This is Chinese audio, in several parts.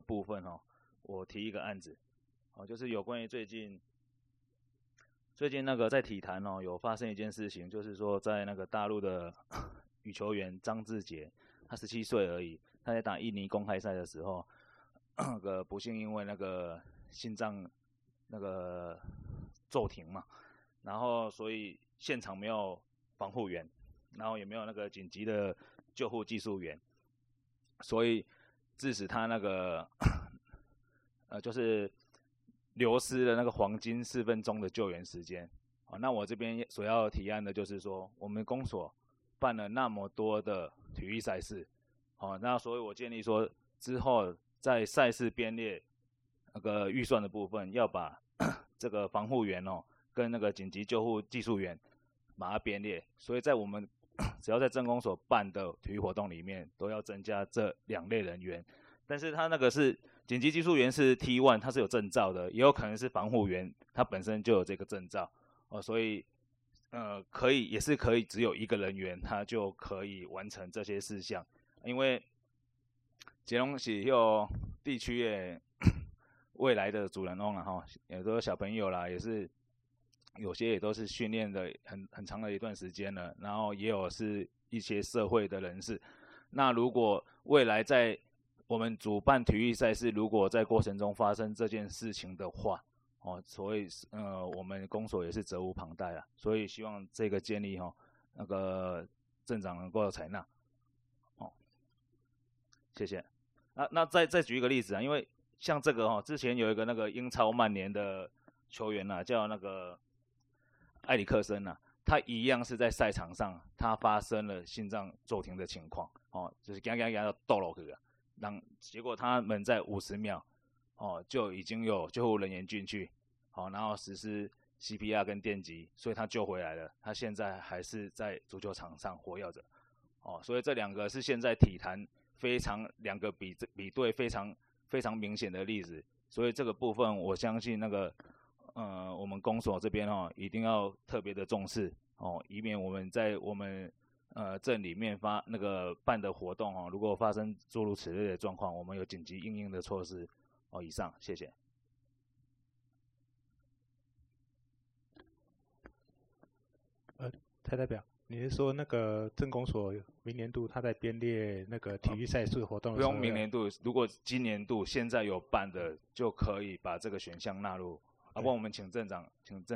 部分哦，我提一个案子哦，就是有关于最近那个在体坛哦有发生一件事情，就是说在那个大陆的羽球员张志杰，他17岁而已，他在打印尼公开赛的时候，那个不幸因为那个心脏那个骤停嘛，然后所以现场没有防护员，然后也没有那个紧急的救护技术员，所以致使他那个就是流失了那个黄金4分钟的救援时间。那我这边所要提案的就是说，我们公所办了那么多的体育赛事，那所以我建议说，之后在赛事编列那个预算的部分，要把这个防护员跟那个紧急救护技术员把它编列，所以在我们只要在政工所办的体育活动里面，都要增加这2类人员。但是他那个是紧急技术员是 T1， 他是有证照的，也有可能是防护员，他本身就有这个证照所以可以也是可以只有1个人员，他就可以完成这些事项。因为这拢是有地区的未来的主人翁啦哈，也都有小朋友啦，也是有些也都是训练的很长的一段时间了，然后也有是一些社会的人士。那如果未来在我们主办体育赛事，如果在过程中发生这件事情的话，所以我们公所也是责无旁贷啦，所以希望这个建议那个镇长能够采纳。谢谢。那再举一个例子啊，因为像这个之前有一个那个英超曼联的球员叫那个埃里克森他一样是在赛场上，他发生了心脏骤停的情况就是给他倒落去了，结果他们在50秒就已经有救护人员进去然后实施 CPR 跟电击，所以他救回来了，他现在还是在足球场上活跃着所以这2个是现在体坛非常2个比对非常明显的例子，所以这个部分我相信那个我们公所这边一定要特别的重视以免我们在我们镇里面办的活动如果发生诸如此类的状况，我们有紧急因应的措施以上，谢谢。 蔡代表，你是说那个政工所明年度他在编列那个体育赛事活动的时候， 不用明年度，如果今年度现在有办的，就可以把这个选项纳入。不然我们请镇长。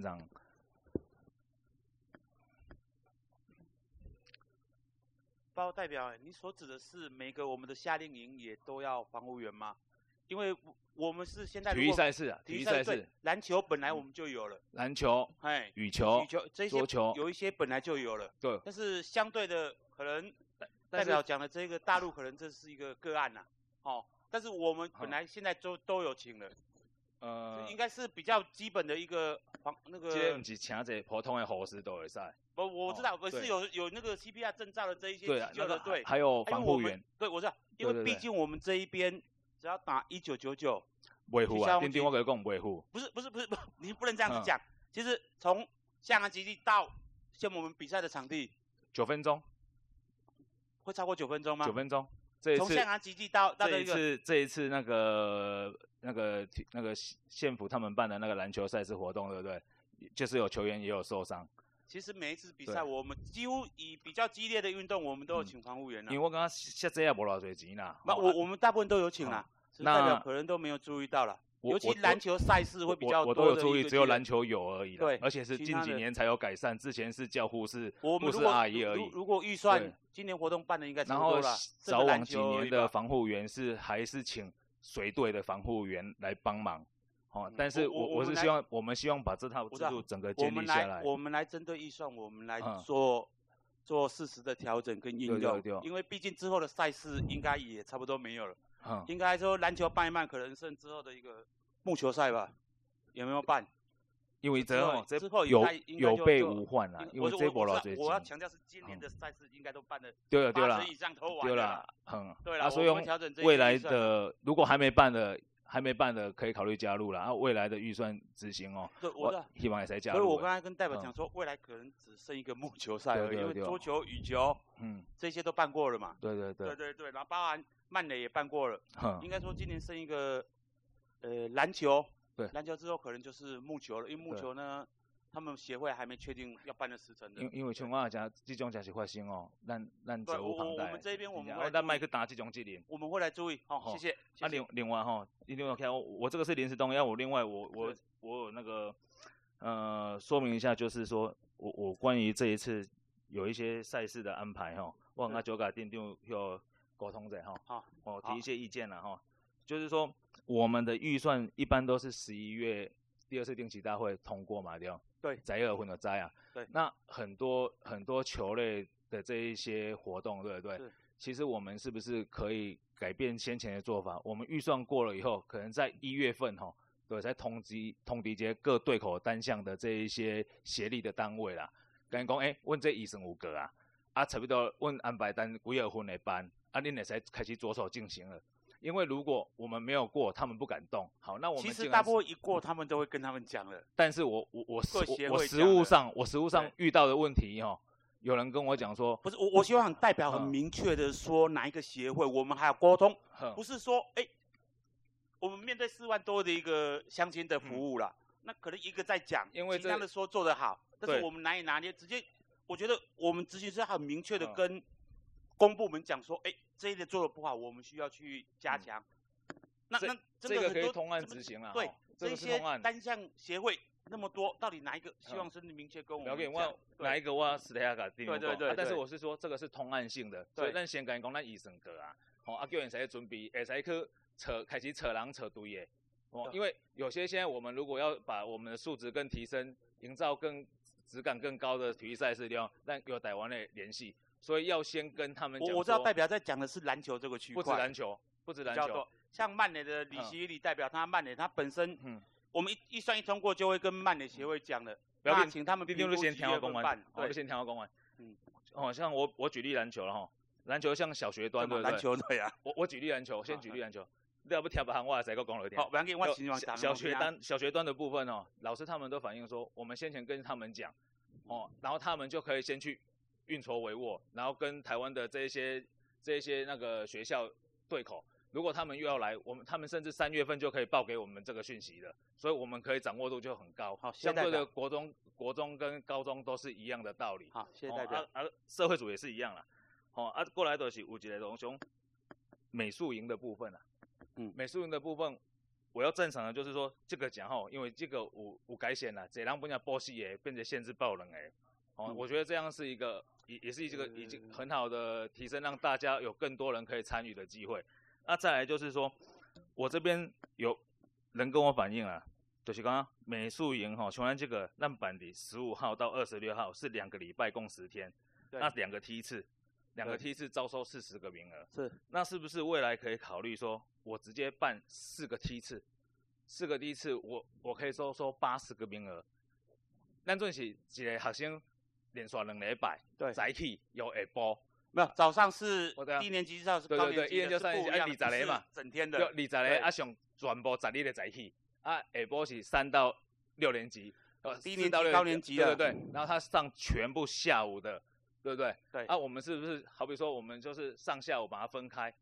报告代表，你所指的是每个我们的夏令营也都要防护员吗？因为我们是现在体育赛事啊，体育赛事， 篮球本来我们就有了， 篮球、羽球、 这些有一些本来就有了，对。但是相对的，可能代表讲的这个大陆可能这是一个个案但是我们本来现在都有请了。应该是比较基本的一个那个。 这不是请这普通的护士都会使。 我知道，可是有那个 CPR 证照的这一些急救的队， 还有防护员。 对，我知道，因为毕竟我们这一边只要打1999， 维护啊，我跟你讲维护。 不是，你不能这样子讲。其实从向阳基地到像我们比赛的场地 ，9分钟， 会超过9分钟吗？ 9分钟。 从向阳基地到这一次那个县府他们办的那个篮球赛事活动，对不对？就是有球员也有受伤。 其实每一次比赛，我们几乎以比较激烈的运动，我们都有请防护员啦。 因为我刚刚现在也没多少钱啦。 我们大部分都有请啦，代表可能都没有注意到啦。尤其篮球赛事会比较多的， 我都有注意，只有篮球有而已。 对， 而且是近几年才有改善，之前是叫护士阿姨而已。 如果预算今年活动办的应该差不多了。 然后早往几年的防护员还是请随队的防护员来帮忙。但是我们希望把这套制度整个建立下来。 我们来针对预算，我们来做适时的调整跟应用。对，因为毕竟之后的赛事应该也差不多没有了。应该说篮球办一办，可能剩之后的一个木球赛吧，有没有办？ 因为之后有备无患啦，因为这波老我要强调是今年的赛事应该都办的对了 80%以上投完了。对了， 所以未来的如果还没办的可以考虑加入啦，未来的预算执行对，我知道， 希望也才加入。 所以我刚才跟代表讲说，未来可能只剩一个木球赛而已，因为桌球、羽球，这些都办过了嘛。 对， 然后包含曼联也办过了，应该说今年剩一个篮球， 对， 篮球之后可能就是木球了，因为木球呢，他们协会还没确定要办的时程的。 因为像我讲，这种真是发生哦，咱责无旁贷。 我们这边我们会， 咱卖去打这种责任。 我们会来注意，谢谢。 啊，另外另外看我这个是临时动员，另外我有那个说明一下，就是说我关于这一次有一些赛事的安排我跟九甲店长有沟通者提一些意见了就是说我们的预算一般都是11月第2次定期大会通过嘛，对吧？ 对， 在2分的在啊。 对。 那很多球类的这一些活动，对不对？其实我们是不是可以改变先前的做法？我们预算过了以后，可能在1月份对，在通知这各对口单项的这一些协力的单位啦，跟讲阮这医生有个差不多阮安排单几月份的班，恁会使开始着手进行了。因为如果我们没有过，他们不敢动。好，那我们其实大部分一过，他们都会跟他们讲了。 但是我实务上遇到的问题有人跟我讲说， 不是我希望代表很明确的说哪一个协会，我们还要沟通，不是说我们面对4万多的一个乡亲的服务啦，那可能一个在讲，因为其他的说做得好，但是我们难以拿捏，直接我觉得我们执行是很明确的跟公部门讲说，这一类做的不好，我们需要去加强。那这个可以通案执行啦。 对，这些单项协会那么多，到底哪一个希望是明确跟我们讲？ 哪一个我私底下给定。 对。 但是我是说这个是通案性的，所以咱先讲咱医生课叫人使准备，会使去开始扯人扯队的。因为有些现在我们如果要把我们的素质更提升，营造更质感更高的体育赛事，但有台湾的联系。所以要先跟他们讲。 我知道代表在讲的是篮球这个区块， 不止篮球。 像曼联的李希礼代表曼联，他本身，我们预算一通过就会跟曼联协会讲了，那请他们评估先听我讲完， 对， 先听我讲完。像我举例篮球了篮球像小学端对不对？ 篮球对啊。 我举例篮球，先举例篮球。你要不听别行我再讲落去。 好，不要给我小学端的部分老师他们都反映说，我们先前跟他们讲然后他们就可以先去运筹帷幄，然后跟台湾的这一些那个学校对口。如果他们又要来，他们甚至3月份就可以报给我们这个讯息了，所以我们可以掌握度就很高。 好， 相对的国中跟高中都是一样的道理。 好，谢谢代表。 社会组也是一样啦。过来就是有一个东西，美术营的部分啦。美术营的部分，我要赞赏的就是说这个奖因为这个有改选啦，这人不讲报喜的变成限制报人的。我觉得这样是一个也是一个已经很好的提升，让大家有更多人可以参与的机会。那再来就是说，我这边有人跟我反映啦，就是讲美术营像咱这个咱办的15号到26号是2个礼拜共10天，那2个梯次招收40个名额。 是， 那是不是未来可以考虑说，我直接办4个梯次，4个梯次我可以收80个名额，咱准是一个学生。连续2礼拜， 对， 早起又下晡， 没有早上是低年级到高年级的是不一样的 ，20个嘛， 整天的 ，20个上全部10日的早起，下晡是3到6年级， 低年级高年级的， 对，然后他上全部下午的，对不对？ 对， 我们是不是好比说我们就是上下午把它分开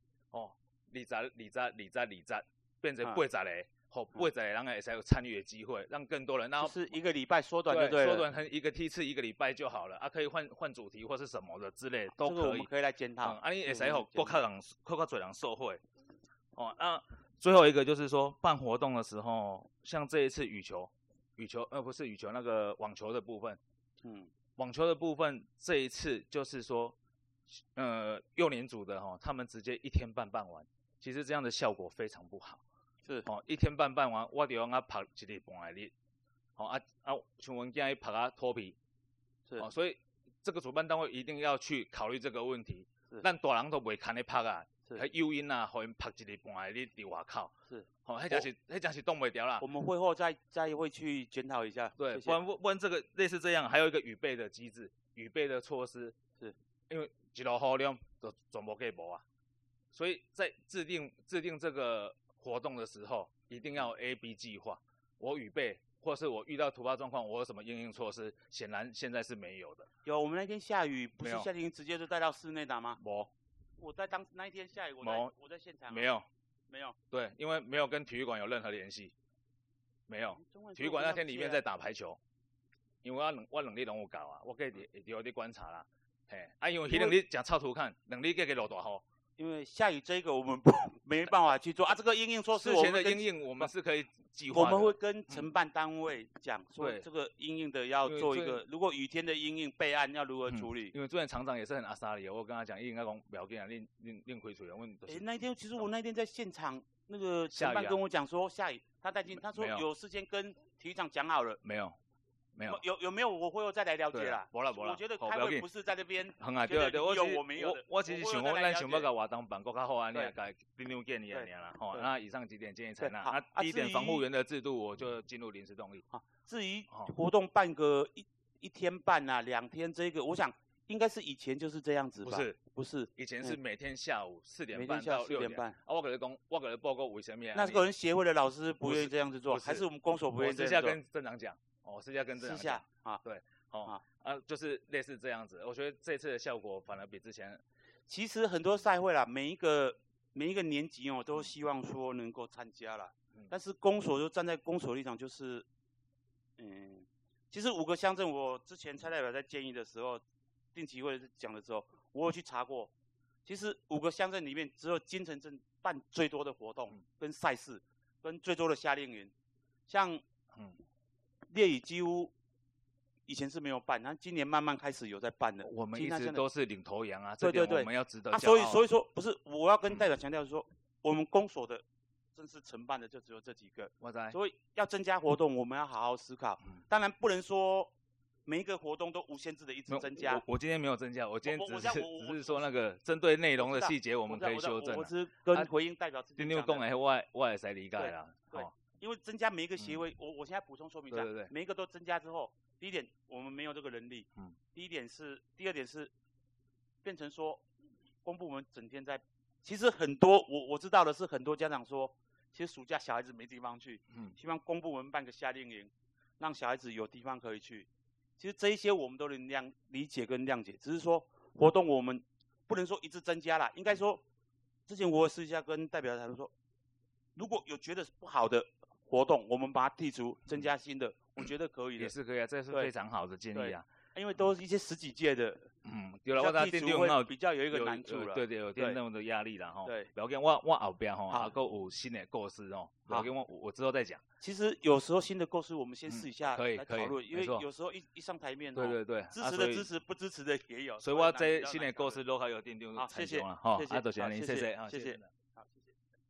，20变成80个。80个人也才有参与的机会，让更多人。然后就是1个礼拜缩短就对了， 缩短成1个梯次1个礼拜就好了可以换主题或是什么的之类都可以。 这个我们可以来检讨。 你也使更多人受惠。那最后一个就是说办活动的时候，像这一次羽球不是羽球那个网球的部分，网球的部分这一次就是说，幼年组的他们直接1天半办完，其实这样的效果非常不好。 是 1天半办完，我就用拍1日半的日，像阮囝伊拍脱皮， 是所以这个主办单位一定要去考虑这个问题。咱大人都袂堪咧拍诱因互因拍1日半的日伫外口。 是， 迄真是动袂掉啦。 我们会后再会去检讨一下。 对，不然这个类似这样，还有一个预备的机制、预备的措施。 是， 因为1落雨量就全部计无啊，所以在制定这个活动的时候，一定要有 A、B 计划。我预备，或是我遇到突发状况，我有什么因应措施？显然现在是没有的。 有，我们那天下雨，不是夏令营直接就带到室内打吗？ 我在那一天下雨，我在现场、啊。 没有。 没有。 对，因为没有跟体育馆有任何联系。没有。体育馆那天里面在打排球，因为我两日拢有搞啊，我可以有在观察啦。嘿，因为迄两日讲操图看，两日给落大雨。 因为下雨这个我们没办法去做啊，这个因应措施事前的因应我们是可以计划的。 我们会跟承办单位讲说，这个因应的要做一个，如果雨天的因应备案要如何处理。 因为昨天厂长也是很阿莎里，我跟他讲，应该讲不要紧啊，另开除了。 那一天其实我那天在现场，那个承办跟我讲说下雨，他带进，他说有事先跟体育长讲好了。 没有。没有有没有我会再来了解啦。 没啦。 我觉得开会不是在那边。 很啊，对， 我没有的。 我只是想讲，咱想要甲活动办更较好安尼，甲丁六建议安尼啦。吼，那以上几点建议采纳。第一点，防护员的制度我就进入临时动议。 至于活动办个一天半啊，2天，这个我想应该是以前就是这样子吧。不是， 以前是每天下午4点半到6点。啊，我跟你讲，我跟你报告为什么？ 那个人协会的老师不愿意这样子做，还是我们公所不愿意这样做？ 私下跟镇长讲。私下跟镇长讲啊，对，就是类似这样子。我觉得这次的效果反而比之前。 其实很多赛会啦，每一个年级都希望说能够参加啦。但是公所就站在公所立场，就是，其实5个乡镇，我之前蔡代表在建议的时候，定期会讲的时候，我有去查过。其实5个乡镇里面，只有金城镇办最多的活动跟赛事，跟最多的夏令营，像烈屿几乎以前是没有办，但今年慢慢开始有在办的。 我们一直都是领头羊啊， 对， 我们要值得骄傲。 所以说不是，我要跟代表强调说，我们公所的正式承办的就只有这几个。所以要增加活动，我们要好好思考。当然不能说每一个活动都无限制的一直增加。 我今天没有增加，我今天只是说那个针对内容的细节，我们可以修正。 我是跟回应代表自己讲的。 你讲的我也是理解啦。 对。因为增加每一个协会，我现在补充说明一下，每一个都增加之后，第一点我们没有这个能力，第二点是变成说公部门整天在，其实很多我知道的是很多家长说，其实暑假小孩子没地方去，希望公部门办个夏令营，让小孩子有地方可以去。其实这一些我们都能理解跟谅解，只是说活动我们不能说一直增加啦，应该说之前我私下跟代表谈说，如果有觉得不好的活动，我们把它剔除，增加新的，我觉得可以的。 也是可以啊，这是非常好的建议啊。 因为都是一些10几届的， 对了，我打电动会比较有一个难处了。 对，有电动的压力啦吼。对，不要紧，我后边吼还够有新的构思哦。不要紧，我之后再讲。 其实有时候新的构思，我们先试一下来讨论，因为有时候一上台面， 对， 支持的支持，不支持的也有。 所以我这新的构思都还有电动采用了哈。 谢谢， 多谢您，谢谢。